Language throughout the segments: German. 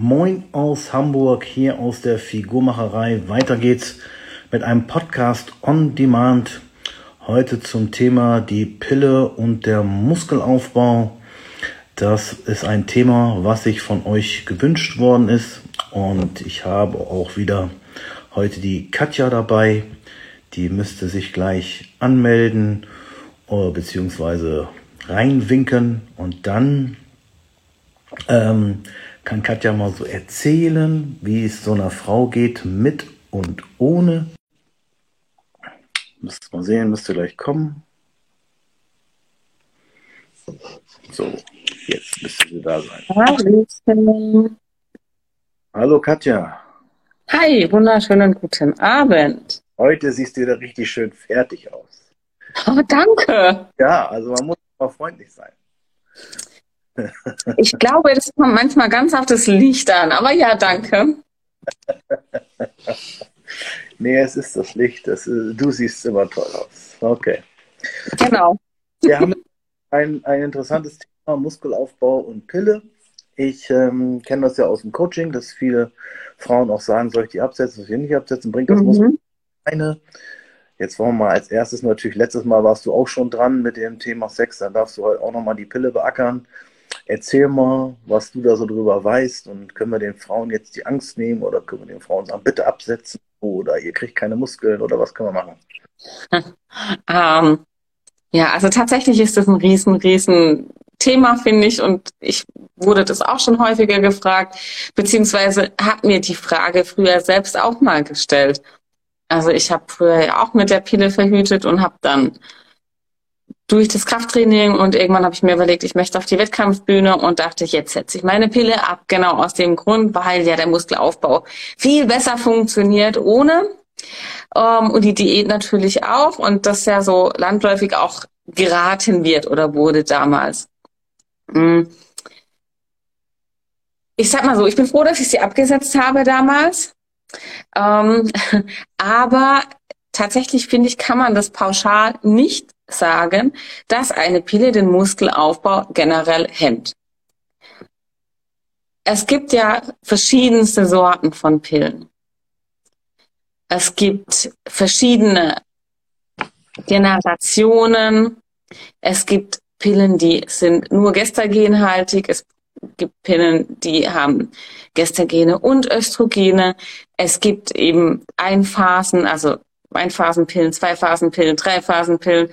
Moin aus Hamburg, hier aus der Figurmacherei. Weiter geht's mit einem Podcast on Demand. Heute zum Thema die Pille und der Muskelaufbau. Das ist ein Thema, was sich von euch gewünscht worden ist. Und ich habe auch wieder heute die Katja dabei. Die müsste sich gleich anmelden beziehungsweise reinwinken. Und dann kann Katja mal so erzählen, wie es so einer Frau geht, mit und ohne. Müsst mal sehen, müsste gleich kommen. So, jetzt müsste sie da sein. Hallo. Hallo Katja. Hi, wunderschönen guten Abend. Heute siehst du wieder richtig schön fertig aus. Oh, danke. Ja, also man muss mal freundlich sein. Ich glaube, das kommt manchmal ganz auf das Licht an, aber ja, danke. Nee, es ist das Licht. Du siehst immer toll aus. Okay. Genau. Wir haben ein interessantes Thema, Muskelaufbau und Pille. Ich kenne das ja aus dem Coaching, dass viele Frauen auch sagen, soll ich die absetzen, soll ich die nicht absetzen, bringt das Muskel eine. Jetzt wollen wir mal als erstes natürlich, letztes Mal warst du auch schon dran mit dem Thema Sex, dann darfst du heute auch nochmal die Pille beackern. Erzähl mal, was du da so drüber weißt, und können wir den Frauen jetzt die Angst nehmen oder können wir den Frauen sagen, bitte absetzen oder ihr kriegt keine Muskeln oder was können wir machen? Ja, also tatsächlich ist das ein riesen Thema, finde ich, und ich wurde das auch schon häufiger gefragt, beziehungsweise habe mir die Frage früher selbst auch mal gestellt. Also ich habe früher ja auch mit der Pille verhütet und habe dann durch das Krafttraining und irgendwann habe ich mir überlegt, ich möchte auf die Wettkampfbühne und dachte, jetzt setze ich meine Pille ab, genau aus dem Grund, weil ja der Muskelaufbau viel besser funktioniert ohne und die Diät natürlich auch und das ja so landläufig auch geraten wird oder wurde damals. Ich sag mal so, ich bin froh, dass ich sie abgesetzt habe damals. Aber tatsächlich finde ich, kann man das pauschal nicht sagen, dass eine Pille den Muskelaufbau generell hemmt. Es gibt ja verschiedenste Sorten von Pillen. Es gibt verschiedene Generationen. Es gibt Pillen, die sind nur gestagenhaltig. Es gibt Pillen, die haben Gestagene und Östrogene. Es gibt eben also Einphasenpillen, Zweiphasenpillen, Dreiphasenpillen.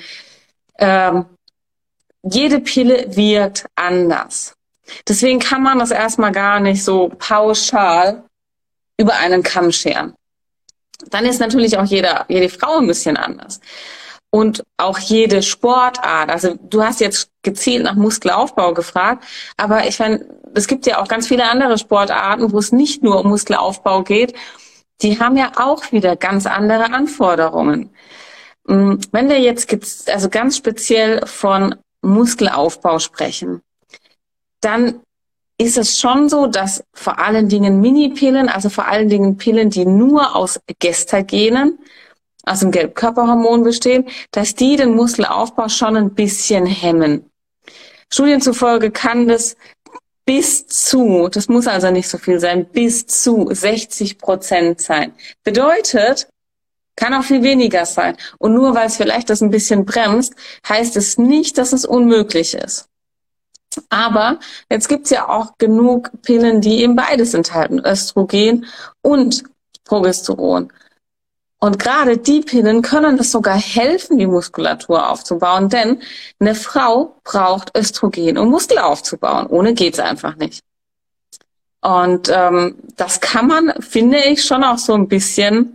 Jede Pille wirkt anders. Deswegen kann man das erstmal gar nicht so pauschal über einen Kamm scheren. Dann ist natürlich auch jede Frau ein bisschen anders. Und auch jede Sportart, also du hast jetzt gezielt nach Muskelaufbau gefragt, aber ich meine, es gibt ja auch ganz viele andere Sportarten, wo es nicht nur um Muskelaufbau geht. Die haben ja auch wieder ganz andere Anforderungen. Wenn wir jetzt also ganz speziell von Muskelaufbau sprechen, dann ist es schon so, dass vor allen Dingen Minipillen, also vor allen Dingen Pillen, die nur aus Gestagenen, aus dem Gelbkörperhormon bestehen, dass die den Muskelaufbau schon ein bisschen hemmen. Studien zufolge kann das das muss also nicht so viel sein, bis zu 60% sein. Bedeutet, kann auch viel weniger sein. Und nur weil es vielleicht das ein bisschen bremst, heißt es nicht, dass es unmöglich ist. Aber jetzt gibt's ja auch genug Pillen, die eben beides enthalten, Östrogen und Progesteron. Und gerade die Pillen können das sogar helfen, die Muskulatur aufzubauen, denn eine Frau braucht Östrogen, um Muskel aufzubauen. Ohne geht's einfach nicht. Und das kann man, finde ich, schon auch so ein bisschen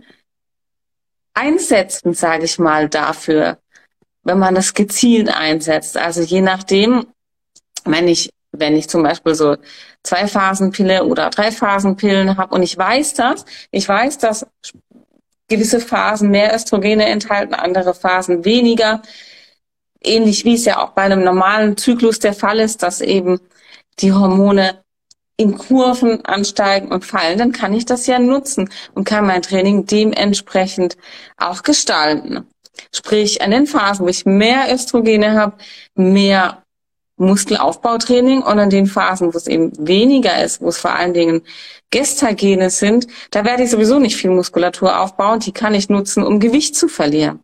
einsetzen, sage ich mal, dafür, wenn man das gezielt einsetzt. Also je nachdem, wenn ich zum Beispiel so Zweiphasenpille oder Dreiphasenpillen habe und ich weiß, dass gewisse Phasen mehr Östrogene enthalten, andere Phasen weniger. Ähnlich wie es ja auch bei einem normalen Zyklus der Fall ist, dass eben die Hormone in Kurven ansteigen und fallen, dann kann ich das ja nutzen und kann mein Training dementsprechend auch gestalten. Sprich, an den Phasen, wo ich mehr Östrogene habe, mehr Muskelaufbautraining und in den Phasen, wo es eben weniger ist, wo es vor allen Dingen Gestagene sind, da werde ich sowieso nicht viel Muskulatur aufbauen. Die kann ich nutzen, um Gewicht zu verlieren.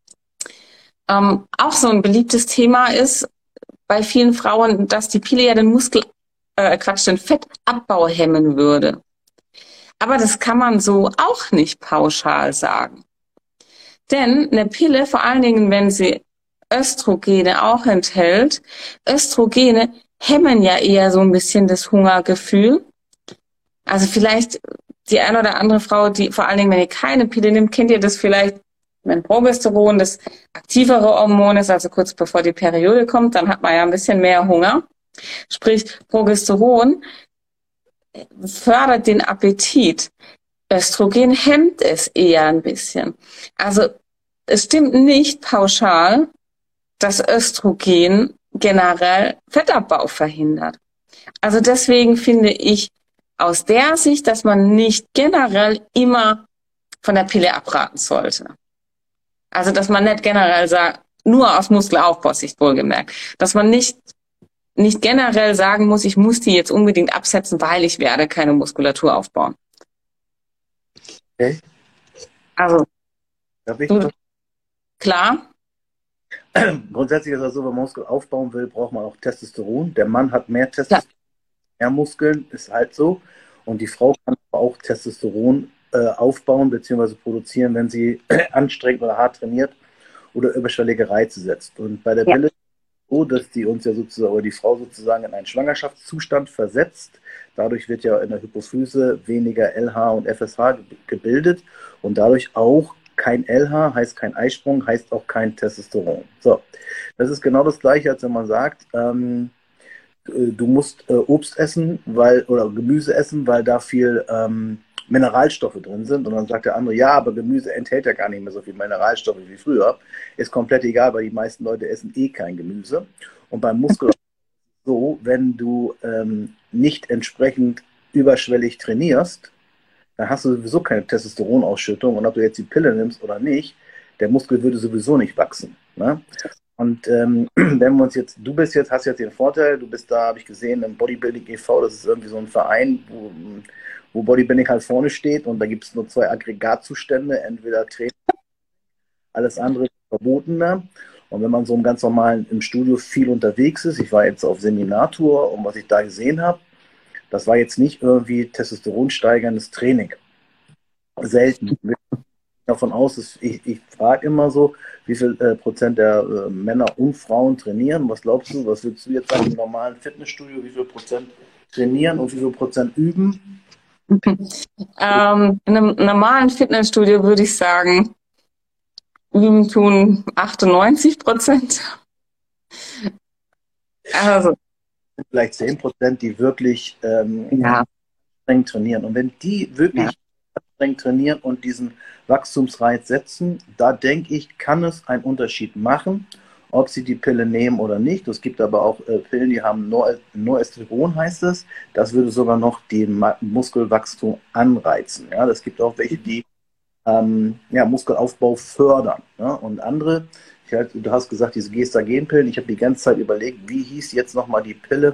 Auch so ein beliebtes Thema ist bei vielen Frauen, dass die Pille ja den den Fettabbau hemmen würde. Aber das kann man so auch nicht pauschal sagen. Denn eine Pille, vor allen Dingen, wenn sie Östrogene auch enthält, Östrogene hemmen ja eher so ein bisschen das Hungergefühl. Also vielleicht die eine oder andere Frau, die vor allen Dingen, wenn ihr keine Pille nimmt, kennt ihr das vielleicht, wenn Progesteron das aktivere Hormon ist, also kurz bevor die Periode kommt, dann hat man ja ein bisschen mehr Hunger. Sprich, Progesteron fördert den Appetit. Östrogen hemmt es eher ein bisschen. Also es stimmt nicht pauschal, dass Östrogen generell Fettabbau verhindert. Also deswegen finde ich aus der Sicht, dass man nicht generell immer von der Pille abraten sollte. Also dass man nicht generell sagt, nur aus Muskelaufbausicht wohlgemerkt, dass man nicht generell sagen muss, ich muss die jetzt unbedingt absetzen, weil ich werde keine Muskulatur aufbauen. Okay. Also, klar. Grundsätzlich ist es so, wenn man Muskel aufbauen will, braucht man auch Testosteron. Der Mann hat mehr Testosteron, mehr Muskeln, ist halt so. Und die Frau kann auch Testosteron aufbauen bzw. produzieren, wenn sie anstrengend oder hart trainiert oder überschwellige Reize setzt. Und bei der Pille ist es so, dass die uns ja sozusagen, oder die Frau sozusagen in einen Schwangerschaftszustand versetzt. Dadurch wird ja in der Hypophyse weniger LH und FSH gebildet und dadurch auch kein LH, heißt kein Eisprung, heißt auch kein Testosteron. So, das ist genau das Gleiche, als wenn man sagt, du musst Obst essen, oder Gemüse essen, weil da viel Mineralstoffe drin sind. Und dann sagt der andere, ja, aber Gemüse enthält ja gar nicht mehr so viel Mineralstoffe wie früher. Ist komplett egal, weil die meisten Leute essen eh kein Gemüse. Und beim Muskel so, wenn du nicht entsprechend überschwellig trainierst, dann hast du sowieso keine Testosteronausschüttung. Und ob du jetzt die Pille nimmst oder nicht, der Muskel würde sowieso nicht wachsen. Ne? Und wenn wir uns jetzt, hast jetzt den Vorteil, du bist da, habe ich gesehen, im Bodybuilding e.V., das ist irgendwie so ein Verein, wo Bodybuilding halt vorne steht und da gibt es nur 2 Aggregatzustände, entweder Training, alles andere ist verbotener. Und wenn man so im ganz normalen im Studio viel unterwegs ist, ich war jetzt auf Seminartour und was ich da gesehen habe, das war jetzt nicht irgendwie testosteronsteigerndes Training. Selten. Ich gehe davon aus, dass ich frage immer so, wie viel Prozent der Männer und Frauen trainieren. Was glaubst du, was würdest du jetzt sagen im normalen Fitnessstudio, wie viel Prozent trainieren und wie viel Prozent üben? In einem normalen Fitnessstudio würde ich sagen, üben tun 98%. Also vielleicht 10%, die wirklich anstrengend trainieren. Und wenn die wirklich anstrengend trainieren und diesen Wachstumsreiz setzen, da denke ich, kann es einen Unterschied machen, ob sie die Pille nehmen oder nicht. Es gibt aber auch Pillen, die haben Norestrigon, heißt es. Das würde sogar noch den Muskelwachstum anreizen. Ja, es gibt auch welche, die Muskelaufbau fördern. Ja? Und andere, du hast gesagt, diese Gestagenpillen, ich habe die ganze Zeit überlegt, wie hieß jetzt nochmal die Pille,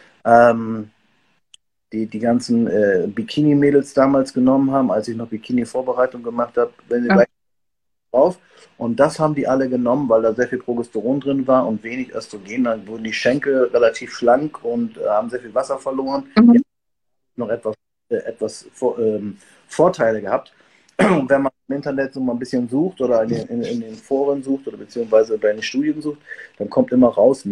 die ganzen Bikini-Mädels damals genommen haben, als ich noch Bikini-Vorbereitung gemacht habe, wenn sie gleich drauf. Und das haben die alle genommen, weil da sehr viel Progesteron drin war und wenig Östrogen. Dann wurden die Schenkel relativ schlank und haben sehr viel Wasser verloren. Noch etwas Vorteile gehabt. Und wenn man im Internet so mal ein bisschen sucht oder in den Foren sucht oder beziehungsweise bei den Studien sucht, dann kommt immer raus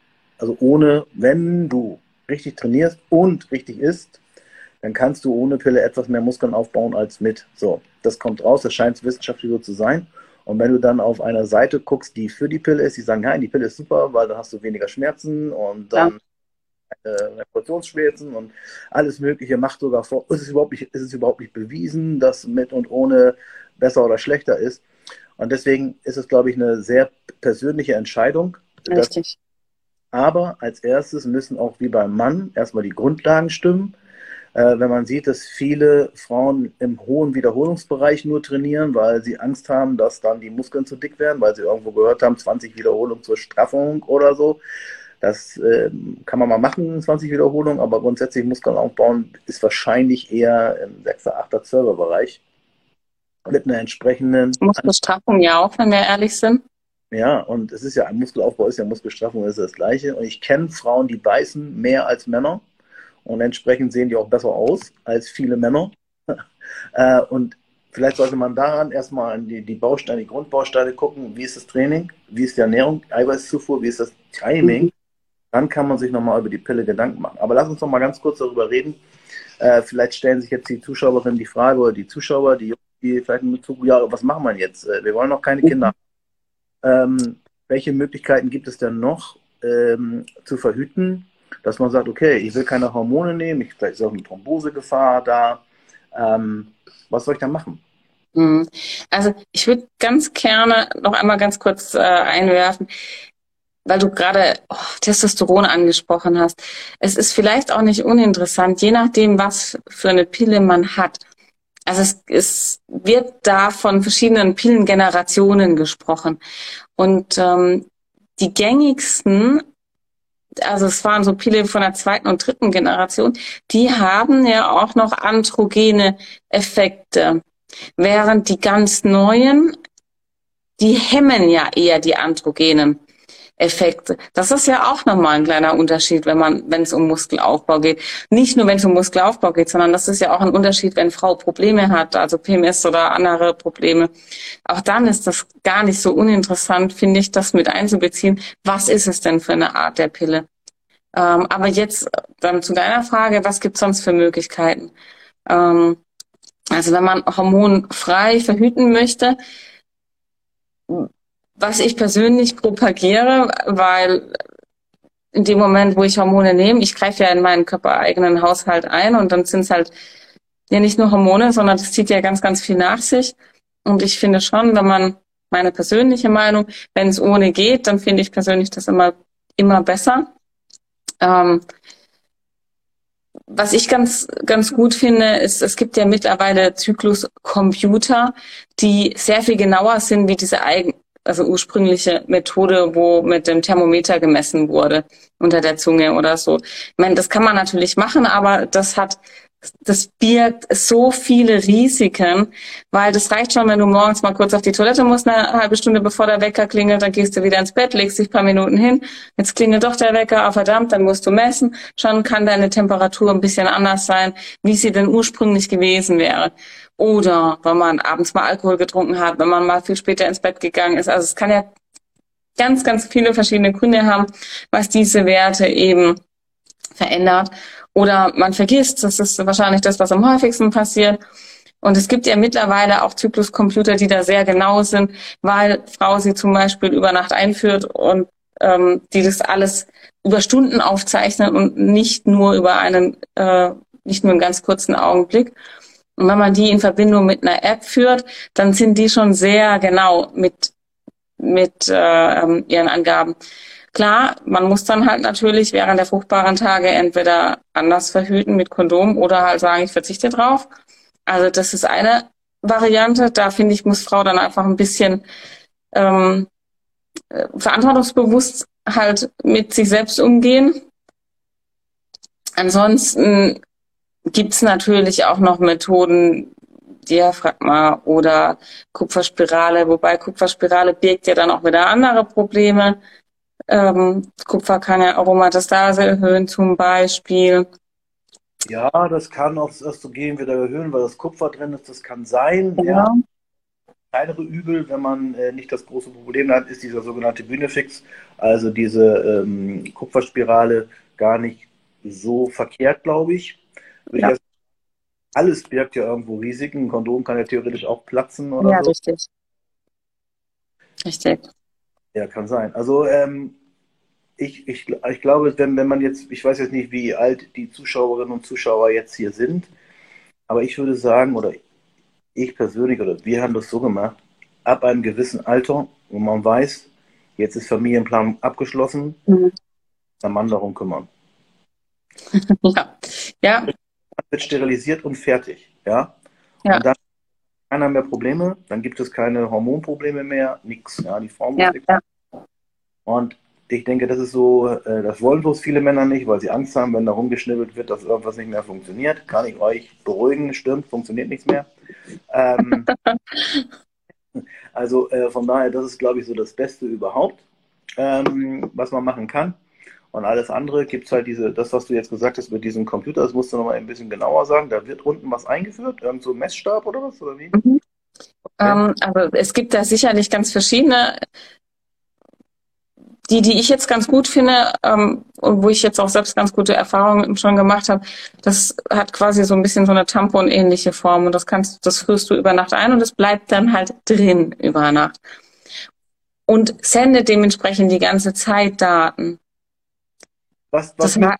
wenn du richtig trainierst und richtig isst, dann kannst du ohne Pille etwas mehr Muskeln aufbauen als mit. So, das kommt raus, das scheint wissenschaftlich so zu sein. Und wenn du dann auf einer Seite guckst, die für die Pille ist, die sagen, nein, die Pille ist super, weil dann hast du weniger Schmerzen und dann Portionsschmerzen und alles Mögliche, macht sogar vor, ist es überhaupt nicht bewiesen, dass mit und ohne besser oder schlechter ist. Und deswegen ist es, glaube ich, eine sehr persönliche Entscheidung. Richtig. Aber als erstes müssen auch wie beim Mann erstmal die Grundlagen stimmen. Wenn man sieht, dass viele Frauen im hohen Wiederholungsbereich nur trainieren, weil sie Angst haben, dass dann die Muskeln zu dick werden, weil sie irgendwo gehört haben, 20 Wiederholungen zur Straffung oder so. Das kann man mal machen, 20 Wiederholungen, aber grundsätzlich Muskeln aufbauen ist wahrscheinlich eher im 6er, 8er, 12er Bereich mit einer entsprechenden. Muskelstraffung ja auch, wenn wir ehrlich sind. Ja, und es ist ja, ein Muskelaufbau ist ja Muskelstraffung, das ist das Gleiche. Und ich kenne Frauen, die beißen mehr als Männer und entsprechend sehen die auch besser aus als viele Männer. Und vielleicht sollte man daran erstmal an die Bausteine, die Grundbausteine gucken, wie ist das Training, wie ist die Ernährung, Eiweißzufuhr, wie ist das Timing. Dann kann man sich nochmal über die Pille Gedanken machen. Aber lass uns noch mal ganz kurz darüber reden. Vielleicht stellen sich jetzt die Zuschauerinnen die Frage oder die Zuschauer, die vielleicht in Bezug, ja, was machen wir jetzt? Wir wollen noch keine Kinder. Welche Möglichkeiten gibt es denn noch zu verhüten, dass man sagt, okay, ich will keine Hormone nehmen, vielleicht ist auch eine Thrombosegefahr da. Was soll ich da machen? Also ich würde ganz gerne noch einmal ganz kurz einwerfen, weil du gerade Testosteron angesprochen hast. Es ist vielleicht auch nicht uninteressant, je nachdem, was für eine Pille man hat. Also es wird da von verschiedenen Pillengenerationen gesprochen. Und die gängigsten, also es waren so Pillen von der 2. und 3. Generation, die haben ja auch noch androgene Effekte. Während die ganz neuen, die hemmen ja eher die androgenen Effekte. Das ist ja auch nochmal ein kleiner Unterschied, wenn es um Muskelaufbau geht. Nicht nur, wenn es um Muskelaufbau geht, sondern das ist ja auch ein Unterschied, wenn Frau Probleme hat, also PMS oder andere Probleme. Auch dann ist das gar nicht so uninteressant, finde ich, das mit einzubeziehen. Was ist es denn für eine Art der Pille? Aber jetzt dann zu deiner Frage, was gibt es sonst für Möglichkeiten? Also wenn man hormonfrei verhüten möchte, was ich persönlich propagiere, weil in dem Moment, wo ich Hormone nehme, ich greife ja in meinen körpereigenen Haushalt ein und dann sind es halt ja nicht nur Hormone, sondern das zieht ja ganz, ganz viel nach sich. Und ich finde schon, wenn man, meine persönliche Meinung, wenn es ohne geht, dann finde ich persönlich das immer besser. Was ich ganz, ganz gut finde, ist, es gibt ja mittlerweile Zykluscomputer, die sehr viel genauer sind wie diese ursprüngliche Methode, wo mit dem Thermometer gemessen wurde unter der Zunge oder so. Ich meine, das kann man natürlich machen, aber das birgt so viele Risiken, weil das reicht schon, wenn du morgens mal kurz auf die Toilette musst, eine halbe Stunde bevor der Wecker klingelt, dann gehst du wieder ins Bett, legst dich ein paar Minuten hin, jetzt klingelt doch der Wecker, verdammt, dann musst du messen, schon kann deine Temperatur ein bisschen anders sein, wie sie denn ursprünglich gewesen wäre. Oder wenn man abends mal Alkohol getrunken hat, wenn man mal viel später ins Bett gegangen ist. Also es kann ja ganz, ganz viele verschiedene Gründe haben, was diese Werte eben verändert. Oder man vergisst, das ist wahrscheinlich das, was am häufigsten passiert. Und es gibt ja mittlerweile auch Zykluscomputer, die da sehr genau sind, weil Frau sie zum Beispiel über Nacht einführt und die das alles über Stunden aufzeichnen und nicht nur einen ganz kurzen Augenblick. Und wenn man die in Verbindung mit einer App führt, dann sind die schon sehr genau mit ihren Angaben. Klar, man muss dann halt natürlich während der fruchtbaren Tage entweder anders verhüten mit Kondom oder halt sagen, ich verzichte drauf. Also das ist eine Variante. Da finde ich, muss Frau dann einfach ein bisschen verantwortungsbewusst halt mit sich selbst umgehen. Ansonsten gibt's natürlich auch noch Methoden, Diaphragma oder Kupferspirale, wobei Kupferspirale birgt ja dann auch wieder andere Probleme. Kupfer kann ja Aromatastase erhöhen zum Beispiel. Ja, das kann auch das Östrogen wieder erhöhen, weil das Kupfer drin ist. Das kann sein. Ja. Ja. Kleinere Übel, wenn man nicht das große Problem hat, ist dieser sogenannte Bünefix, also diese Kupferspirale, gar nicht so verkehrt, glaube ich. Ja. Alles birgt ja irgendwo Risiken. Ein Kondom kann ja theoretisch auch platzen oder Ja, so. richtig. Richtig. Ja, kann sein. Also ich glaube, wenn man jetzt, ich weiß jetzt nicht, wie alt die Zuschauerinnen und Zuschauer jetzt hier sind, aber ich würde sagen, oder ich persönlich, oder wir haben das so gemacht, ab einem gewissen Alter, wo man weiß, jetzt ist Familienplanung abgeschlossen, der Mann darum kümmern. Ja. Ja. Man wird sterilisiert und fertig. Ja? Ja. Und dann keiner mehr Probleme, dann gibt es keine Hormonprobleme mehr, nichts. Ja? Die Frau muss Ja. nichts. Und Ich denke, das ist so, das wollen bloß viele Männer nicht, weil sie Angst haben, wenn da rumgeschnibbelt wird, dass irgendwas nicht mehr funktioniert. Kann ich euch beruhigen, stimmt, funktioniert nichts mehr. Ähm, also von daher, das ist, glaube ich, so das Beste überhaupt, was man machen kann. Und alles andere gibt es halt das, was du jetzt gesagt hast mit diesem Computer, das musst du nochmal ein bisschen genauer sagen. Da wird unten was eingeführt, irgend so ein Messstab oder was, oder wie? Mhm. Okay. Aber es gibt da sicherlich ganz verschiedene. Die ich jetzt ganz gut finde, und wo ich jetzt auch selbst ganz gute Erfahrungen schon gemacht habe, das hat quasi so ein bisschen so eine Tampon-ähnliche Form und das führst du über Nacht ein und es bleibt dann halt drin über Nacht. Und sendet dementsprechend die ganze Zeit Daten. Was Das mit, war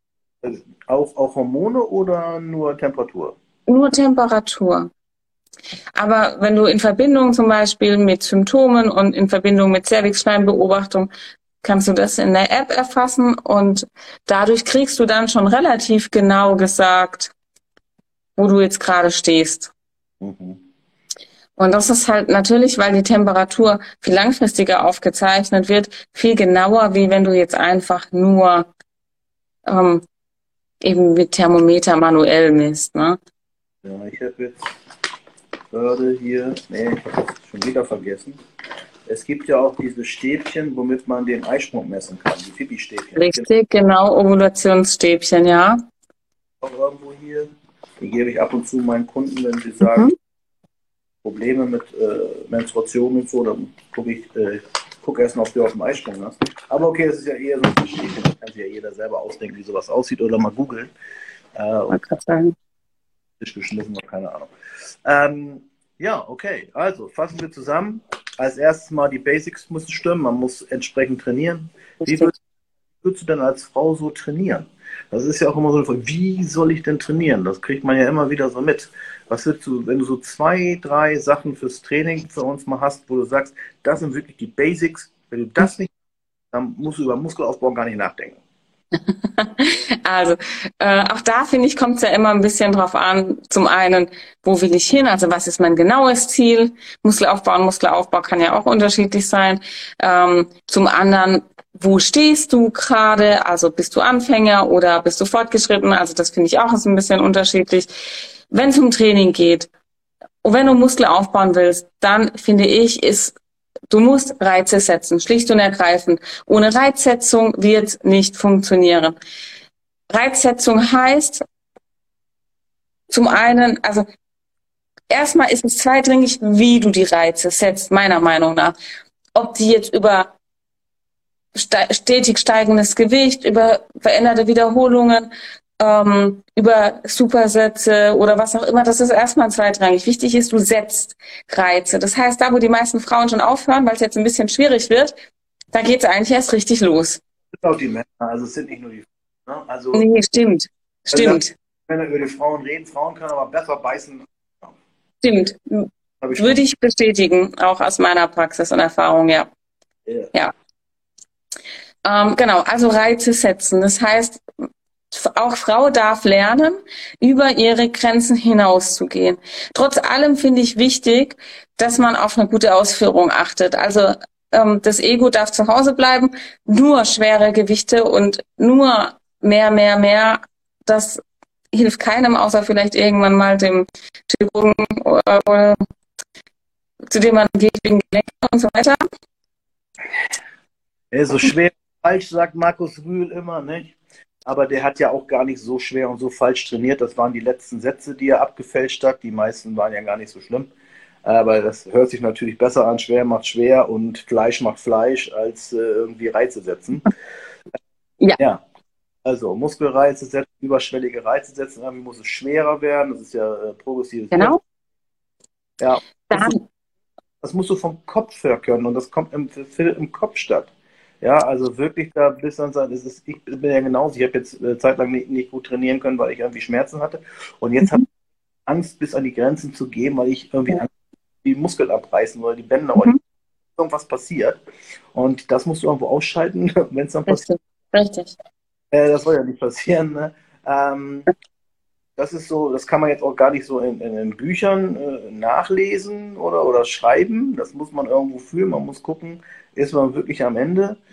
auch Hormone oder nur Temperatur? nur Temperatur. Aber wenn du in Verbindung zum Beispiel mit Symptomen und in Verbindung mit Cervixschleimbeobachtung kannst du das in der App erfassen und dadurch kriegst du dann schon relativ genau gesagt, wo du jetzt gerade stehst. Mhm. Und das ist halt natürlich, weil die Temperatur viel langfristiger aufgezeichnet wird, viel genauer, wie wenn du jetzt einfach nur ähm, eben mit Thermometer manuell misst. Ne? Ja, ich habe jetzt gerade hier, nee, ich habe es schon wieder vergessen. Es gibt ja auch diese Stäbchen, womit man den Eisprung messen kann, die Pipi-Stäbchen. Richtig, genau, Ovulationsstäbchen, ja. Auch irgendwo hier. Die gebe ich ab und zu meinen Kunden, wenn sie Mhm. sagen, Probleme mit Menstruation und so, dann gucke erst mal, ob du auf dem Eisprung hast. Aber okay, das ist ja eher so ein Stäbchen, das kann sich ja jeder selber ausdenken, wie sowas aussieht oder mal googeln. Und Wollte gerade sagen. Tisch geschliffen oder keine Ahnung. Ähm, ja, okay. Also fassen wir zusammen. Als erstes mal die Basics müssen stimmen. Man muss entsprechend trainieren. Wie Richtig. würdest du denn als Frau so trainieren? Das ist ja auch immer so eine Frage, wie soll ich denn trainieren? Das kriegt man ja immer wieder so mit. Was würdest du, wenn du so 2, 3 Sachen fürs Training für uns mal hast, wo du sagst, das sind wirklich die Basics. Wenn du das nicht, dann musst du über Muskelaufbau gar nicht nachdenken. Also, auch da finde ich, kommt es ja immer ein bisschen drauf an. Zum einen, wo will ich hin? Also, was ist mein genaues Ziel? Muskelaufbau und Muskelaufbau kann ja auch unterschiedlich sein. Zum anderen, wo stehst du gerade? Also, bist du Anfänger oder bist du fortgeschritten? Also, das finde ich auch ist ein bisschen unterschiedlich. Wenn es um Training geht und wenn du Muskel aufbauen willst, dann finde ich, du musst Reize setzen, schlicht und ergreifend. Ohne Reizsetzung wird nicht funktionieren. Reizsetzung heißt zum einen, also erstmal ist es zweitrangig, wie du die Reize setzt, meiner Meinung nach. Ob die jetzt über stetig steigendes Gewicht, über veränderte Wiederholungen, über Supersätze oder was auch immer, das ist erstmal zweitrangig. Wichtig ist, du setzt Reize. Das heißt, da wo die meisten Frauen schon aufhören, weil es jetzt ein bisschen schwierig wird, da geht es eigentlich erst richtig los. Das sind auch die Männer, also es sind nicht nur die Frauen. Ne? Also, Nee, stimmt. Stimmt. Männer über die Frauen reden, Frauen können aber besser beißen. Stimmt. Habe ich Würde schon. ich bestätigen, auch aus meiner Praxis und Erfahrung, ja. Ja. Ja. Genau, also Reize setzen. Das heißt, auch Frau darf lernen, über ihre Grenzen hinauszugehen. Trotz allem finde ich wichtig, dass man auf eine gute Ausführung achtet. Also das Ego darf zu Hause bleiben, nur schwere Gewichte und nur mehr, das hilft keinem, außer vielleicht irgendwann mal dem Chirurgen oder zu dem man geht wegen Gelenke und so weiter. So schwer falsch, sagt Markus Rühl immer, nicht? Aber der hat ja auch gar nicht so schwer und so falsch trainiert. Das waren die letzten Sätze, die er abgefälscht hat. Die meisten waren ja gar nicht so schlimm. Aber das hört sich natürlich besser an. Schwer macht schwer und Fleisch macht Fleisch, als irgendwie Reize setzen. Ja, Ja, also Muskelreize setzen, überschwellige Reize setzen. Irgendwie muss es schwerer werden. Das ist ja progressives genau. Ja, Dann, das musst du vom Kopf her können und das kommt im Kopf statt. Ja, also wirklich da bis dann sein, ich bin ja genauso, ich habe jetzt zeitlang nicht gut trainieren können, weil ich irgendwie Schmerzen hatte und jetzt habe ich Angst bis an die Grenzen zu gehen, weil ich irgendwie Angst, die Muskeln abreißen oder die Bänder oder mhm. irgendwas passiert und das musst du irgendwo ausschalten, wenn es dann passiert. Richtig. Das soll ja nicht passieren. Ne? Das ist so, das kann man jetzt auch gar nicht so in Büchern nachlesen oder schreiben. Das muss man irgendwo fühlen. Man muss gucken, ist man wirklich am Ende.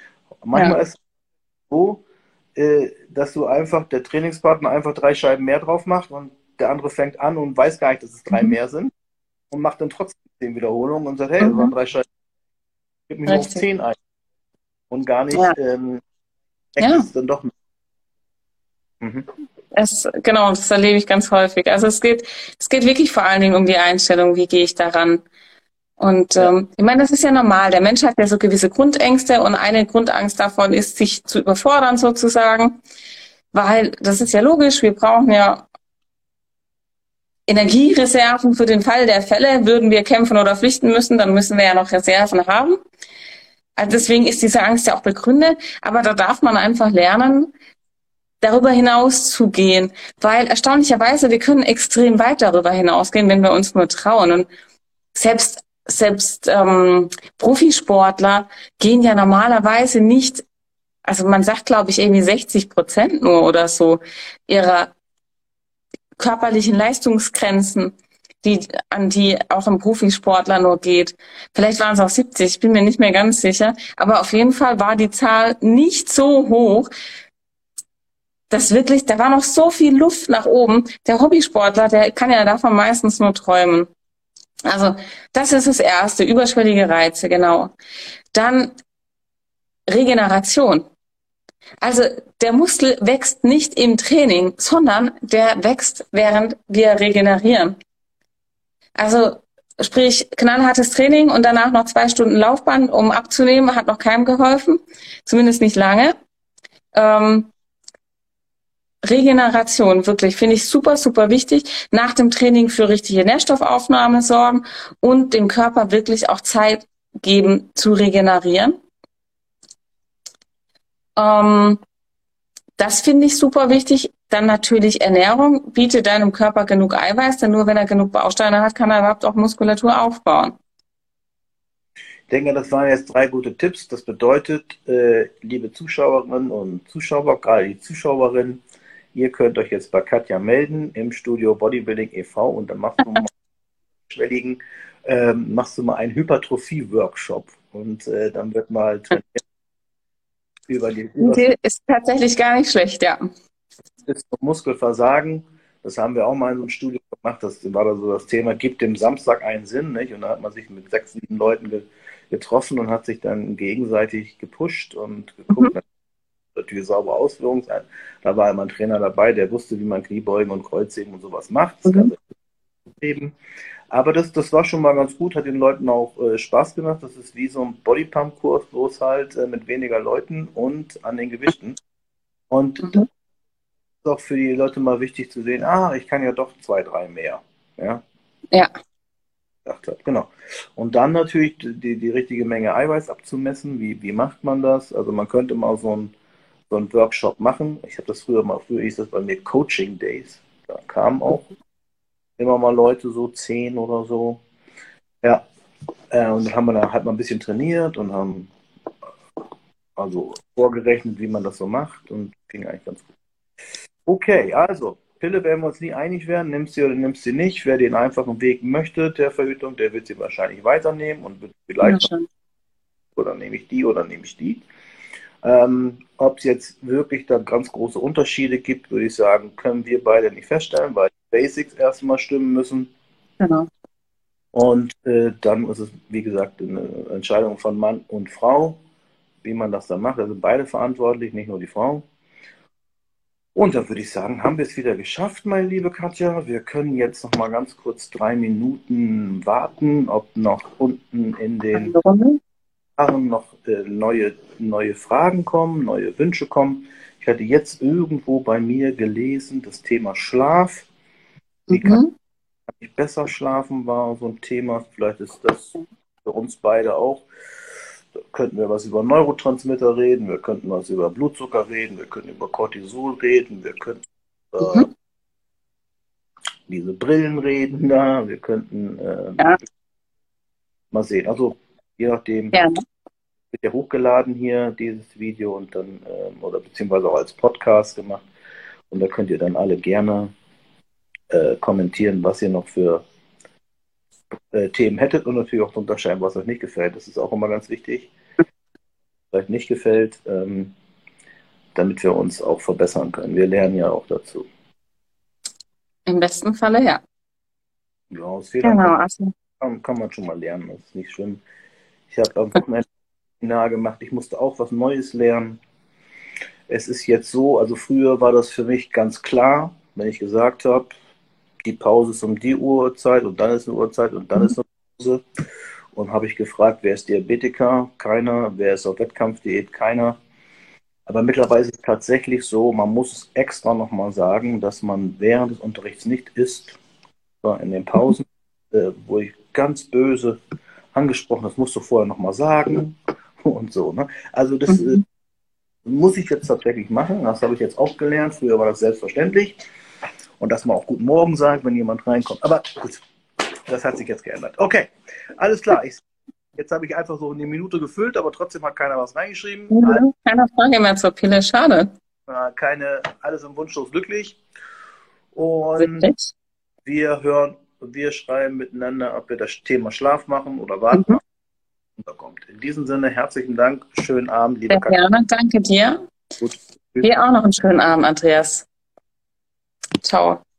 Manchmal ist es so, dass du einfach, der Trainingspartner einfach 3 Scheiben mehr drauf macht und der andere fängt an und weiß gar nicht, dass es 3 mehr sind und macht dann trotzdem 10 Wiederholungen und sagt, hey, das waren 3 Scheiben, gib mich nur auf Richtig. 10 ein und gar nicht, Ja. Ja. es dann doch. Mhm. Genau, das erlebe ich ganz häufig. Also es geht wirklich vor allen Dingen um die Einstellung, wie gehe ich daran? Und Ja. ich meine, das ist ja normal. Der Mensch hat ja so gewisse Grundängste und eine Grundangst davon ist, sich zu überfordern sozusagen, weil das ist ja logisch. Wir brauchen ja Energiereserven für den Fall der Fälle. Würden wir kämpfen oder flüchten müssen, dann müssen wir ja noch Reserven haben. Also deswegen ist diese Angst ja auch begründet. Aber da darf man einfach lernen, darüber hinaus zu gehen, weil erstaunlicherweise wir können extrem weit darüber hinausgehen, wenn wir uns nur trauen. Und selbst Profisportler gehen ja normalerweise nicht, also man sagt, glaube ich, irgendwie 60% nur oder so ihrer körperlichen Leistungsgrenzen, an die auch ein Profisportler nur geht. Vielleicht waren es auch 70, ich bin mir nicht mehr ganz sicher, aber auf jeden Fall war die Zahl nicht so hoch, dass wirklich, da war noch so viel Luft nach oben. Der Hobbysportler, der kann ja davon meistens nur träumen. Also das ist das Erste, überschwellige Reize, genau. Dann Regeneration. Also der Muskel wächst nicht im Training, sondern der wächst, während wir regenerieren. Also sprich, knallhartes Training und danach noch 2 Stunden Laufband, um abzunehmen, hat noch keinem geholfen, zumindest nicht lange. Regeneration, wirklich, finde ich super, super wichtig. Nach dem Training für richtige Nährstoffaufnahme sorgen und dem Körper wirklich auch Zeit geben zu regenerieren. Das finde ich super wichtig. Dann natürlich Ernährung. Biete deinem Körper genug Eiweiß, denn nur wenn er genug Bausteine hat, kann er überhaupt auch Muskulatur aufbauen. Ich denke, das waren jetzt 3 gute Tipps. Das bedeutet, liebe Zuschauerinnen und Zuschauer, gerade die Zuschauerinnen, ihr könnt euch jetzt bei Katja melden im Studio Bodybuilding e.V. und dann machst du mal einen Hypertrophie-Workshop und dann wird mal trainiert über Die ist tatsächlich gar nicht schlecht, ja. das Muskelversagen. Das haben wir auch mal in so einem Studio gemacht. Das war da so das Thema, gibt dem Samstag einen Sinn, nicht? Und da hat man sich mit 6, 7 Leuten getroffen und hat sich dann gegenseitig gepusht und geguckt, natürlich saubere Ausführungen sein. Da war immer ein Trainer dabei, der wusste, wie man Kniebeugen und Kreuzheben und sowas macht. Das Ganze eben. Aber das war schon mal ganz gut, hat den Leuten auch Spaß gemacht. Das ist wie so ein Bodypump-Kurs, bloß halt mit weniger Leuten und an den Gewichten. Und das ist auch für die Leute mal wichtig zu sehen, ich kann ja doch 2, 3 mehr. Ja. Ja. Genau. Und dann natürlich die richtige Menge Eiweiß abzumessen. Wie macht man das? Also man könnte mal so einen Workshop machen. Ich habe das früher hieß das bei mir Coaching Days. Da kamen auch immer mal Leute, so 10 oder so. Ja. Und dann haben wir da halt mal ein bisschen trainiert und haben also vorgerechnet, wie man das so macht und ging eigentlich ganz gut. Okay, also Pille werden wir uns nie einig werden, nimmst sie oder nimmst sie nicht. Wer den einfachen Weg möchte, der Verhütung, der wird sie wahrscheinlich weiternehmen und wird vielleicht noch, oder nehme ich die oder nehme ich die. Ob es jetzt wirklich da ganz große Unterschiede gibt, würde ich sagen, können wir beide nicht feststellen, weil die Basics erstmal stimmen müssen. Genau. Und dann ist es, wie gesagt, eine Entscheidung von Mann und Frau, wie man das dann macht. Also beide verantwortlich, nicht nur die Frau. Und dann würde ich sagen, haben wir es wieder geschafft, meine liebe Katja. Wir können jetzt noch mal ganz kurz 3 Minuten warten, ob noch unten in den Kommentaren noch neue Fragen kommen, neue Wünsche kommen. Ich hatte jetzt irgendwo bei mir gelesen, das Thema Schlaf. Wie kann ich besser schlafen, war so ein Thema. Vielleicht ist das für uns beide auch. Da könnten wir was über Neurotransmitter reden, wir könnten was über Blutzucker reden, wir könnten über Cortisol reden, wir könnten über diese Brillen reden da, wir könnten mal sehen. Also je nachdem wird ja hochgeladen hier dieses Video und dann oder beziehungsweise auch als Podcast gemacht und da könnt ihr dann alle gerne kommentieren, was ihr noch für Themen hättet und natürlich auch unterscheiden, was euch nicht gefällt. Das ist auch immer ganz wichtig. vielleicht nicht gefällt, damit wir uns auch verbessern können. Wir lernen ja auch dazu. Im besten Falle, ja. Ja, aus Fehlern Genau, also. kann man schon mal lernen, das ist nicht schlimm. Ich habe am Wochenende ein Seminar gemacht, ich musste auch was Neues lernen. Es ist jetzt so, also früher war das für mich ganz klar, wenn ich gesagt habe, die Pause ist um die Uhrzeit und dann ist eine Uhrzeit und dann ist eine Pause. Und habe ich gefragt, wer ist Diabetiker? Keiner. Wer ist auf Wettkampfdiät? Keiner. Aber mittlerweile ist es tatsächlich so, man muss es extra nochmal sagen, dass man während des Unterrichts nicht isst, sondern in den Pausen, wo ich ganz böse angesprochen, das musst du vorher nochmal sagen und so. Ne? Also das Mhm. muss ich jetzt tatsächlich machen. Das habe ich jetzt auch gelernt. Früher war das selbstverständlich. Und dass man auch Guten Morgen sagt, wenn jemand reinkommt. Aber gut, das hat sich jetzt geändert. Okay, alles klar. Jetzt habe ich einfach so eine Minute gefüllt, aber trotzdem hat keiner was reingeschrieben. Ja, keine Frage mehr zur Pille, schade. Alles im Wunschlos glücklich. Und Richtig. wir schreiben miteinander, ob wir das Thema Schlaf machen oder warten, Mhm. was unterkommt. In diesem Sinne, herzlichen Dank, schönen Abend, liebe Sehr Katja. gerne, danke dir. Gut. Dir auch noch einen schönen Abend, Andreas. Ciao.